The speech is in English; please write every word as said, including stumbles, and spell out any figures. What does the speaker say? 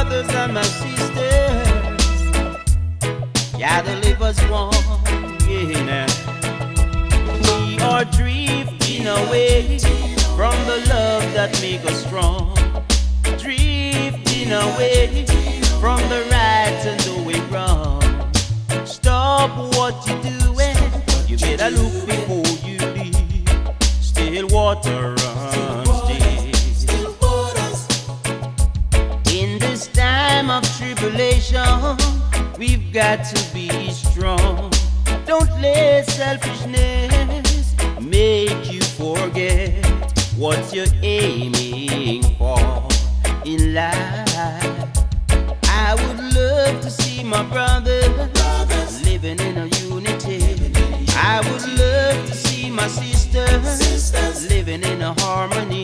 brothers and my sisters, gotta live us one, yeah, now. We are drifting away from the love that make us strong. Drifting away from the right and the way wrong. Stop what you're doing. You better look before you leave. Still water runs deep. In this time of tribulation, we've got to be strong. Don't let selfishness make you forget what you're aiming for in life. I would love to see my brothers living in a unity. I would love to see my sisters living in a harmony.